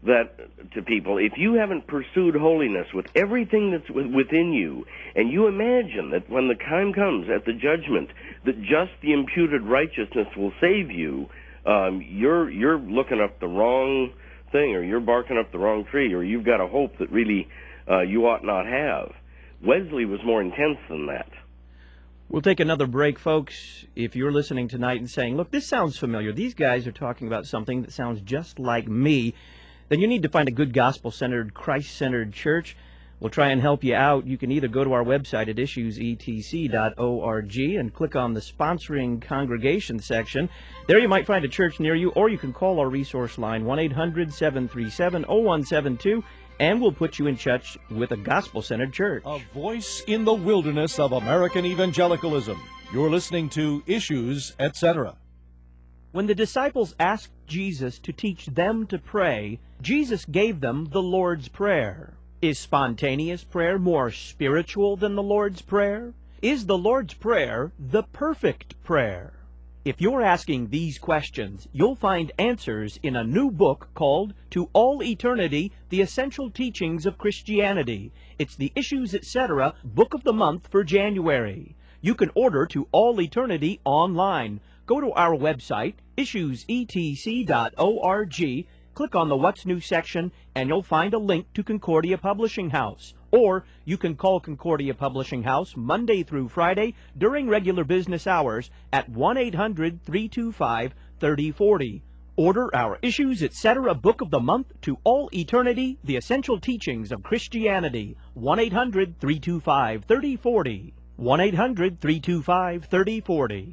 that to people, if you haven't pursued holiness with everything that's within you, and you imagine that when the time comes at the judgment that just the imputed righteousness will save you, Um, you're you're looking up the wrong thing, or you're barking up the wrong tree, or you've got a hope that really uh, you ought not have. Wesley was more intense than that. We'll take another break, folks. If you're listening tonight and saying, look, this sounds familiar, these guys are talking about something that sounds just like me, then you need to find a good gospel-centered, Christ-centered church. We'll try and help you out. You can either go to our website at issues e t c dot org and click on the sponsoring congregation section. There you might find a church near you, or you can call our resource line, one eight hundred, seven three seven, zero one seven two, and we'll put you in touch with a gospel-centered church. A voice in the wilderness of American evangelicalism. You're listening to Issues, et cetera. When the disciples asked Jesus to teach them to pray, Jesus gave them the Lord's Prayer. Is spontaneous prayer more spiritual than the Lord's Prayer? Is the Lord's Prayer the perfect prayer? If you're asking these questions, you'll find answers in a new book called To All Eternity, The Essential Teachings of Christianity. It's the Issues, et cetera Book of the Month for January. You can order To All Eternity online. Go to our website, issues e t c dot org, click on the What's New section, and you'll find a link to Concordia Publishing House. Or you can call Concordia Publishing House Monday through Friday during regular business hours at one eight hundred, three two five, three zero four zero. Order our Issues, et cetera Book of the Month, To All Eternity, The Essential Teachings of Christianity. one eight hundred, three two five, three zero four zero. one eight hundred, three two five, three zero four zero.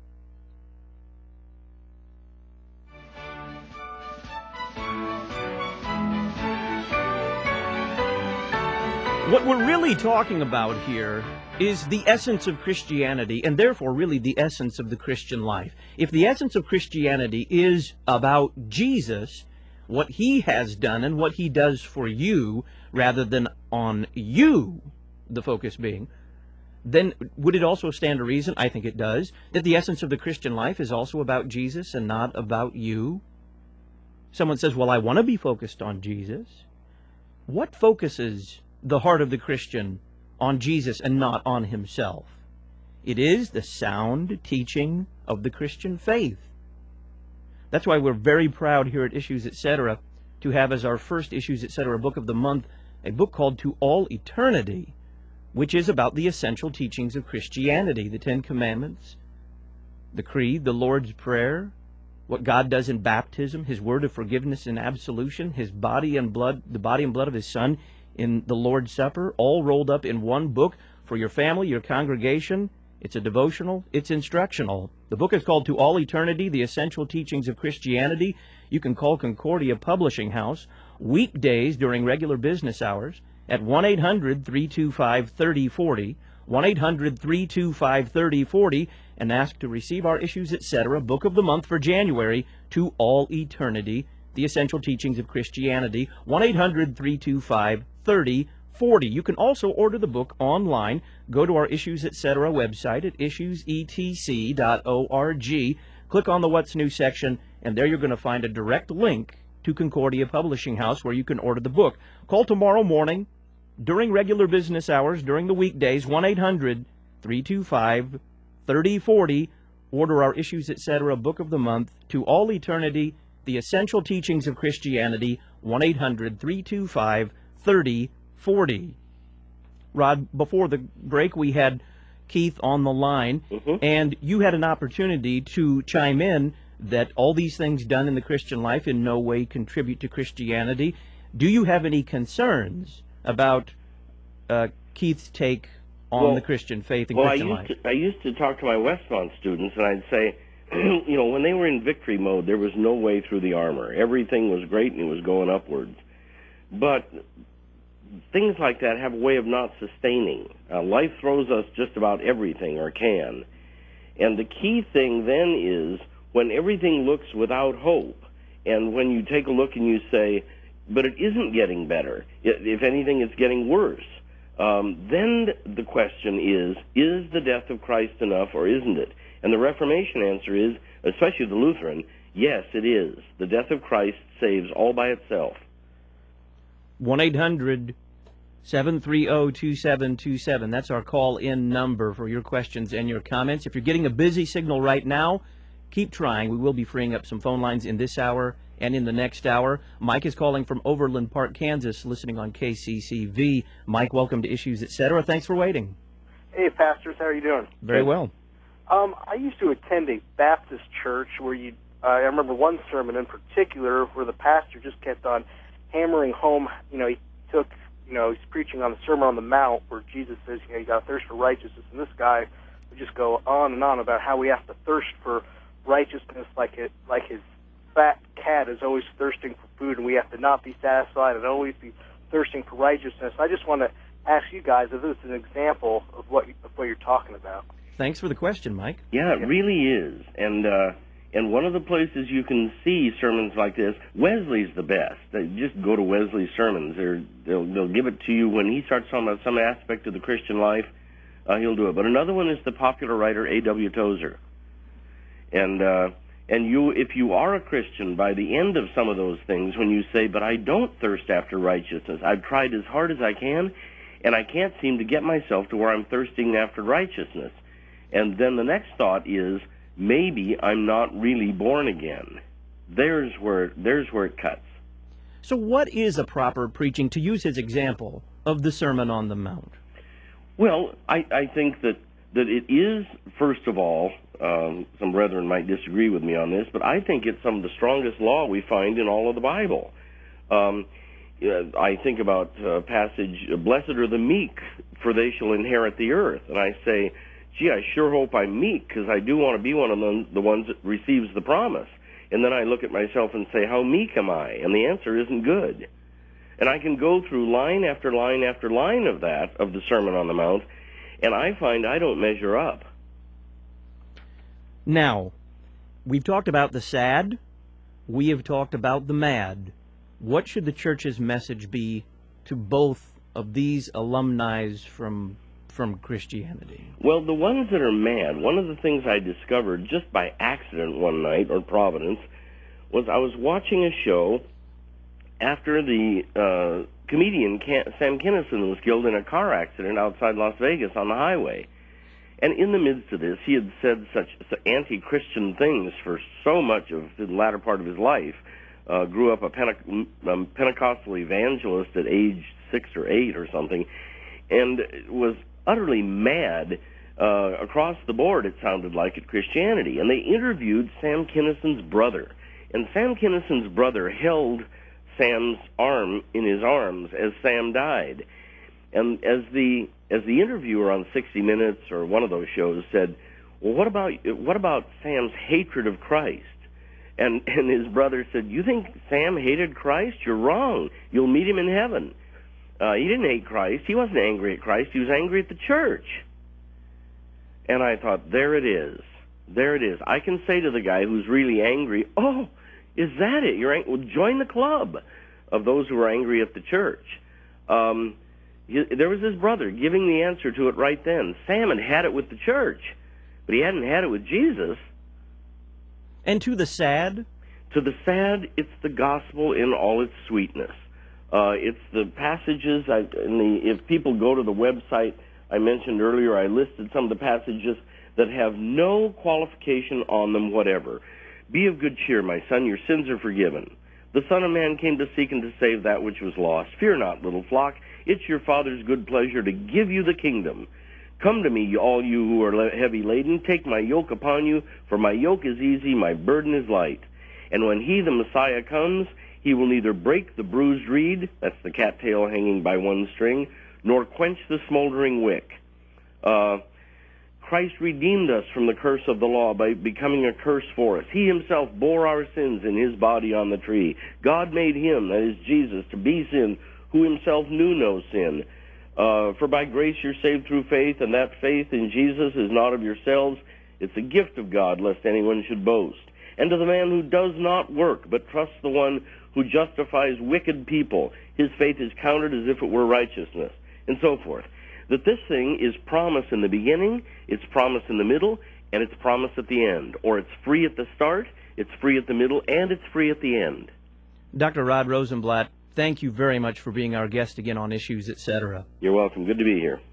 What we're really talking about here is the essence of Christianity, and therefore really the essence of the Christian life. If the essence of Christianity is about Jesus, what He has done and what He does for you, rather than on you, the focus being, then would it also stand to reason, I think it does, that the essence of the Christian life is also about Jesus and not about you? someone says, well, I want to be focused on Jesus. What focuses the heart of the Christian on Jesus and not on himself? It is the sound teaching of the Christian faith. That's why we're very proud here at Issues, et cetera, to have as our first Issues, et cetera, book of the month, a book called To All Eternity, which is about the essential teachings of Christianity, the Ten Commandments, the Creed, the Lord's Prayer, what God does in baptism, His word of forgiveness and absolution, His body and blood, the body and blood of His Son in the Lord's Supper, all rolled up in one book for your family, your congregation. It's a devotional. It's instructional. The book is called To All Eternity, The Essential Teachings of Christianity. You can call Concordia Publishing House weekdays during regular business hours at one eight hundred, three two five, three oh four oh, one eight hundred, three two five, three oh four oh, and ask to receive our Issues, et cetera, book of the month for January, To All Eternity, The Essential Teachings of Christianity, one eight hundred, three two five, three oh four oh. You can also order the book online. Go to our Issues, et cetera website at issues e t c dot org. Click on the What's New section, and there you're going to find a direct link to Concordia Publishing House where you can order the book. Call tomorrow morning during regular business hours, during the weekdays, one eight hundred, three two five, three oh four oh. Order our Issues, et cetera book of the month, To All Eternity, The Essential Teachings of Christianity, one eight hundred, three two five, three oh four oh. Rod, before the break, we had Keith on the line, mm-hmm. and you had an opportunity to chime in that all these things done in the Christian life in no way contribute to Christianity. Do you have any concerns about uh, Keith's take on well, the Christian faith and well, Christian I used life? To, I used to talk to my Westmont students, and I'd say, you know, when they were in victory mode, there was no way through the armor. Everything was great, and it was going upwards. But things like that have a way of not sustaining. Uh, life throws us just about everything, or can. And the key thing then is when everything looks without hope, and when you take a look and you say, but it isn't getting better, if anything, it's getting worse, um, then the question is, is the death of Christ enough, or isn't it? And the Reformation answer is, especially the Lutheran, yes, it is. The death of Christ saves all by itself. one eight hundred, seven three zero, two seven two seven. That's our call-in number for your questions and your comments. If you're getting a busy signal right now, keep trying. We will be freeing up some phone lines in this hour and in the next hour. Mike is calling from Overland Park, Kansas, listening on K C C V. Mike, welcome to Issues, et cetera. Thanks for waiting. Hey, pastors. How are you doing? Very well. Um, I used to attend a Baptist church where you, uh, I remember one sermon in particular where the pastor just kept on hammering home, you know, he took, you know, he's preaching on the Sermon on the Mount where Jesus says, you know, you got to thirst for righteousness, and this guy would just go on and on about how we have to thirst for righteousness like it, like his fat cat is always thirsting for food, and we have to not be satisfied and always be thirsting for righteousness. I just want to ask you guys if this is an example of what, you, of what you're talking about. Thanks for the question, Mike. Yeah, it really is. And uh, and one of the places you can see sermons like this, Wesley's the best. They just go to Wesley's sermons. They're, they'll they'll give it to you when he starts talking about some aspect of the Christian life. Uh, he'll do it. But another one is the popular writer A W Tozer. And uh, and you, if you are a Christian, by the end of some of those things, when you say, "But I don't thirst after righteousness. I've tried as hard as I can, and I can't seem to get myself to where I'm thirsting after righteousness." And then the next thought is, maybe I'm not really born again. There's where there's where it cuts. So what is a proper preaching, to use his example, of the Sermon on the Mount? Well, I, I think that, that it is, first of all, um, some brethren might disagree with me on this, but I think it's some of the strongest law we find in all of the Bible. Um, I think about a passage, "Blessed are the meek, for they shall inherit the earth." And I say, gee, I sure hope I'm meek, because I do want to be one of them, the ones that receives the promise. And then I look at myself and say, how meek am I? And the answer isn't good. And I can go through line after line after line of that, of the Sermon on the Mount, and I find I don't measure up. Now, we've talked about the sad, we have talked about the mad. What should the church's message be to both of these alumni from from Christianity? Well, the ones that are mad, one of the things I discovered just by accident one night, or providence, was I was watching a show after the uh, comedian Ken- Sam Kinison was killed in a car accident outside Las Vegas on the highway. And in the midst of this, he had said such anti-Christian things for so much of the latter part of his life. Uh, grew up a Pente- um, Pentecostal evangelist at age six or eight or something, and was utterly mad uh, across the board, it sounded like, at Christianity. And they interviewed Sam Kinison's brother. And Sam Kinison's brother held Sam's arm in his arms as Sam died. And as the as the interviewer on sixty minutes or one of those shows said, well, what about what about Sam's hatred of Christ? And and his brother said, you think Sam hated Christ? You're wrong. You'll meet him in heaven. Uh, he didn't hate Christ. He wasn't angry at Christ. He was angry at the church. And I thought, there it is. There it is. I can say to the guy who's really angry, oh, is that it? You're ang- well, join the club of those who are angry at the church. Um, he, there was his brother giving the answer to it right then. Sam had had it with the church, but he hadn't had it with Jesus. And to the sad? To the sad, it's the gospel in all its sweetness. Uh, it's the passages, I, in the, if people go to the website I mentioned earlier, I listed some of the passages that have no qualification on them whatever. Be of good cheer, my son, your sins are forgiven. The Son of Man came to seek and to save that which was lost. Fear not, little flock, it's your Father's good pleasure to give you the kingdom. Come to me, all you who are heavy laden, take my yoke upon you, for my yoke is easy, my burden is light. And when he, the Messiah, comes, he will neither break the bruised reed, that's the cattail hanging by one string, nor quench the smoldering wick. Uh, Christ redeemed us from the curse of the law by becoming a curse for us. He himself bore our sins in his body on the tree. God made him, that is Jesus, to be sin, who himself knew no sin. Uh, for by grace you're saved through faith, and that faith in Jesus is not of yourselves. It's a gift of God, lest anyone should boast. And to the man who does not work, but trusts the one who justifies wicked people, his faith is counted as if it were righteousness, and so forth. That this thing is promise in the beginning, it's promise in the middle, and it's promise at the end. Or it's free at the start, it's free at the middle, and it's free at the end. Doctor Rod Rosenblatt, thank you very much for being our guest again on Issues, et cetera. You're welcome. Good to be here.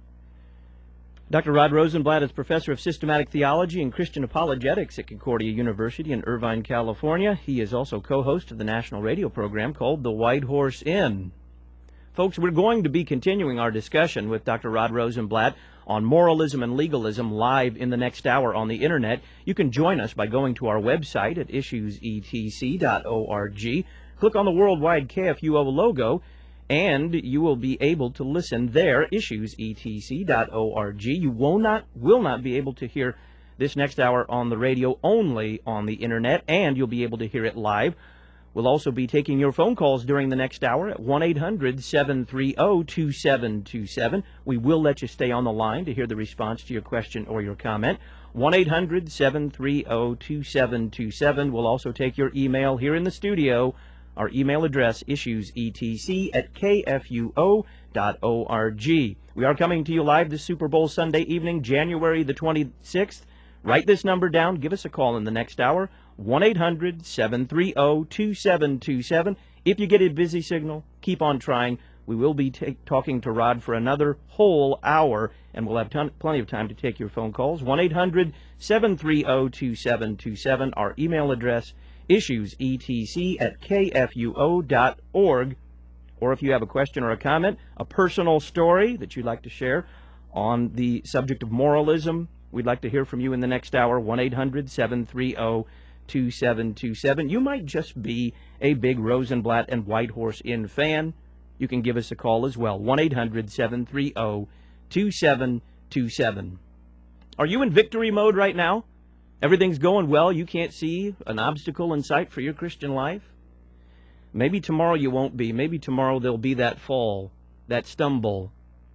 Doctor Rod Rosenblatt is professor of systematic theology and Christian apologetics at Concordia University in Irvine, California. He is also co-host of the national radio program called The White Horse Inn. Folks, we're going to be continuing our discussion with Doctor Rod Rosenblatt on moralism and legalism live in the next hour on the Internet. You can join us by going to our website at issues e t c dot org. Click on the worldwide K F U O logo, and you will be able to listen there, issues e t c dot org. You will not, will not be able to hear this next hour on the radio, only on the Internet, and you'll be able to hear it live. We'll also be taking your phone calls during the next hour at one eight hundred seven three zero two seven two seven. We will let you stay on the line to hear the response to your question or your comment. one eight hundred seven three zero two seven two seven. We'll also take your email here in the studio. Our email address, issuesetc at k f u o dot org. We are coming to you live this Super Bowl Sunday evening, January the twenty-sixth. Write this number down. Give us a call in the next hour, one eight hundred seven three zero two seven two seven. If you get a busy signal, keep on trying. We will be ta- talking to Rod for another whole hour, and we'll have ton- plenty of time to take your phone calls. one eight hundred seven three zero two seven two seven. Our email address, issuesetc at k f u o dot org. Or if you have a question or a comment, a personal story that you'd like to share on the subject of moralism, we'd like to hear from you in the next hour, one eight hundred seven three zero two seven two seven. You might just be a big Rosenblatt and White Horse Inn fan. You can give us a call as well, one eight hundred seven three zero two seven two seven. Are you in victory mode right now? Everything's going well. You can't see an obstacle in sight for your Christian life? Maybe tomorrow you won't be. Maybe tomorrow there'll be that fall, that stumble.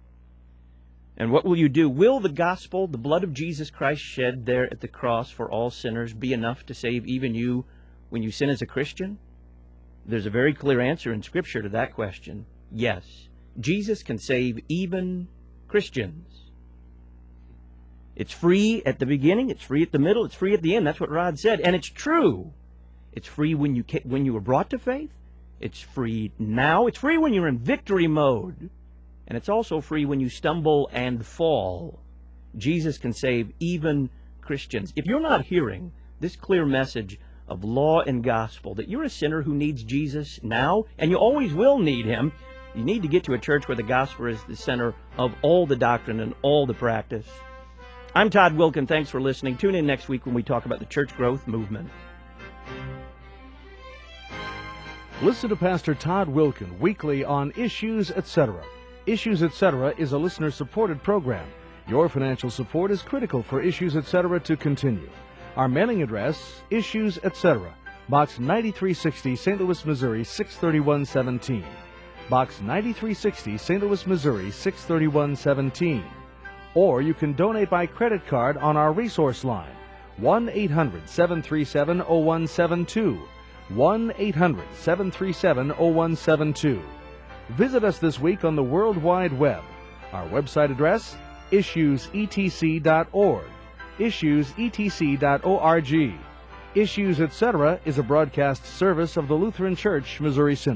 And what will you do? Will the gospel, the blood of Jesus Christ shed there at the cross for all sinners, be enough to save even you when you sin as a Christian? There's a very clear answer in Scripture to that question. Yes, Jesus can save even Christians. It's free at the beginning, it's free at the middle, it's free at the end. That's what Rod said. And it's true. It's free when you ca- when you were brought to faith. It's free now. It's free when you're in victory mode. And it's also free when you stumble and fall. Jesus can save even Christians. If you're not hearing this clear message of law and gospel, that you're a sinner who needs Jesus now, and you always will need him, you need to get to a church where the gospel is the center of all the doctrine and all the practice. I'm Todd Wilken. Thanks for listening. Tune in next week when we talk about the church growth movement. Listen to Pastor Todd Wilken weekly on Issues, et cetera. Issues, et cetera is a listener-supported program. Your financial support is critical for Issues, et cetera to continue. Our mailing address, Issues, et cetera, Box ninety-three sixty, Saint Louis, Missouri, six thirty-one seventeen. Box ninety-three sixty, Saint Louis, Missouri, six thirty-one seventeen. Or you can donate by credit card on our resource line, one eight hundred, seven three seven, zero one seven two, one eight hundred, seven three seven, zero one seven two. Visit us this week on the World Wide Web. Our website address, issues e t c dot org, issues e t c dot org. Issues, et cetera is a broadcast service of the Lutheran Church, Missouri Synod.